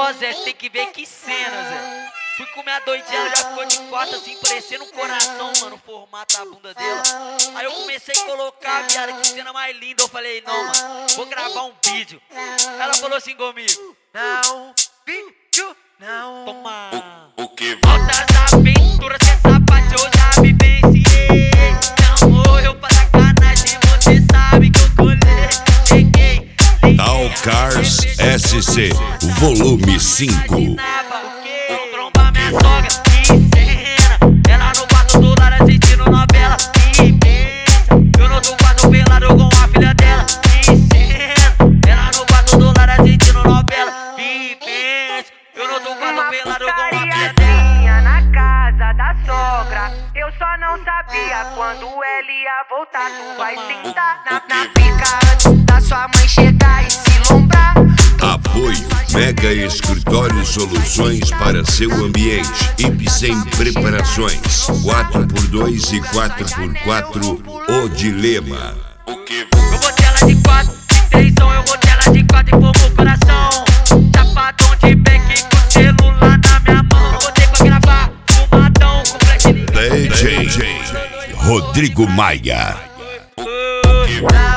Ó, Zé, você tem que ver que cena, Zé. Fui comer a doidinha, ela já ficou de costa assim, parecendo um coração, mano, o formato da bunda dela. Aí eu comecei a colocar, viado, que cena mais linda. Eu falei, não, mano, vou gravar um vídeo. Ela falou assim comigo: não, vídeo, não. Toma. O que Altas aventuras, essa parte eu já vivenciei. Não morreu pra sacanagem, você sabe que eu colhei. Cheguei, Tal Cars SC, volume 5. Tromba minha sogra, que cena. Ela no quarto do lado assistindo novela, que pensa. Eu no outro quarto pelado com a filha dela, que cena. Ela no quarto do lado assistindo novela, que pensa. Eu no outro quarto pelado com a filha dela. Na casa da sogra, eu só não sabia quando ela ia voltar. Tu vai sentar na pica antes da sua mãe chegar e se lombrar. Apoio Mega Escritório Soluções para seu ambiente. Ipsen Preparações 4x2 e 4x4 O Dilema. Eu botei ela de 4, de 3, eu botei ela de 4 e formou o coração. Chapadão de back com celular na minha mão. Eu botei pra gravar, fumadão com flash. DJ Rodrigo Maia.